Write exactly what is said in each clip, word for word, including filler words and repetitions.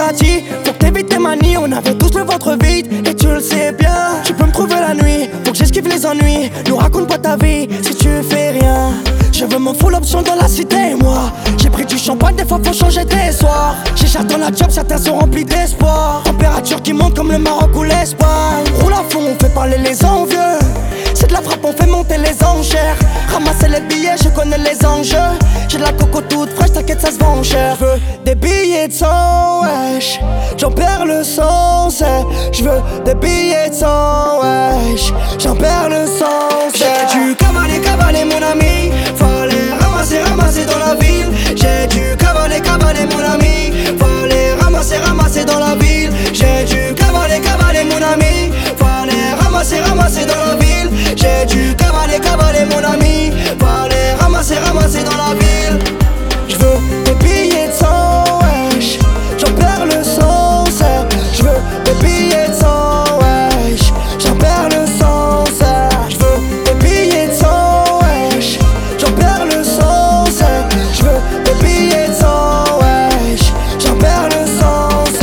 t'a dit, pour t'éviter tes manies, on avait tous le ventre vide et tu le sais bien. Tu peux me trouver la nuit, faut que j'esquive les ennuis. Nous raconte pas ta vie si tu fais rien. Je veux mon full option dans la cité, moi. J'ai pris du champagne, des fois faut changer des soirs. J'ai cherché dans la job, certains sont remplis d'espoir. Température qui monte comme le Maroc ou l'Espagne. Roule à fond, on fait parler les envieux. C'est de la frappe, on fait monter les enchères. Ramasser les billets, je connais les enjeux. J'ai de la coco toute fraîche, t'inquiète ça se vend cher. Je veux des billets de cent, wesh. J'en perds le sens, je veux des billets de cent, wesh. J'en perds le sens. J'ai dû cavaler, cavaler mon ami. Fallait ramasser, ramasser dans la ville. J'ai dû cavaler, cavaler mon ami. Fallait ramasser, ramasser dans la ville. J'ai dû cavaler, cavaler mon ami. Fallait ramasser, ramasser dans la ville. J'ai dû cavaler, cavaler mon ami. Fallait ramasser, ramasser dans la ville. J'veux des billets de cent, wesh. J'en perds le sens. J'veux des billets de cent, wesh. J'en perds le sens. J'veux des billets de cent, wesh. J'en perds le sens. J'veux des billets de cent, wesh. J'en perds le sens.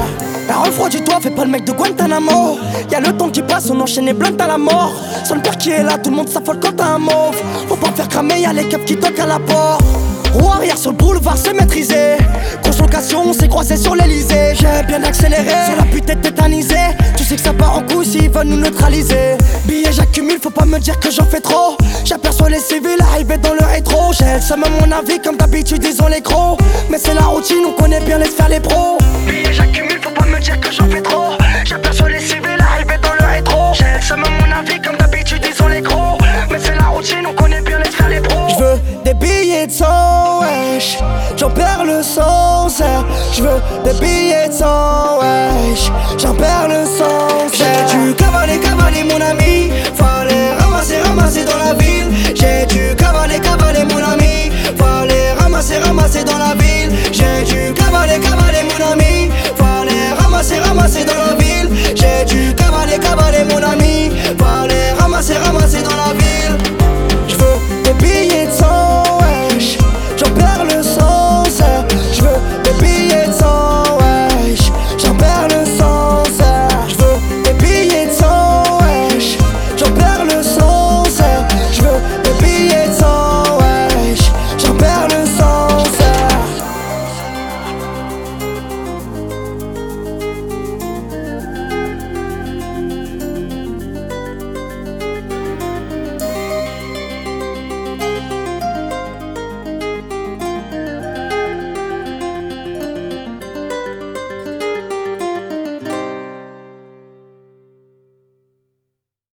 La refroidis-toi, fais pas le mec de Guantanamo. Y'a le temps qui passe, on enchaîne les blunts à la mort. Sans le père qui est là, tout le monde s'affole quand t'as un mauve. Faut pas faire cramer, y'a les keufs qui toquent à la porte. Roue arrière sur le boulevard, c'est maîtrisé. Consolcation, on s'est croisé sur l'Elysée. J'ai bien accéléré, sur la pute tétanisée. Tu sais que ça part en couille s'ils veulent nous neutraliser. Billets j'accumule, faut pas me dire que j'en fais trop. J'aperçois les civils arriver dans le rétro. J'ai le seum à mon avis, comme d'habitude ils ont les crocs. Mais c'est la routine, on connaît bien les faire les pros. Billets j'accumule, faut pas me dire que j'en fais trop. J'aperçois les civils arriver dans le rétro. J'ai le seum à mon avis, comme d'habitude ils ont les crocs. Mais c'est la routine, on connaît bien les faire les pros. J'veux des billets de cent, wesh. J'en perds le sens. J'veux des billets de cent.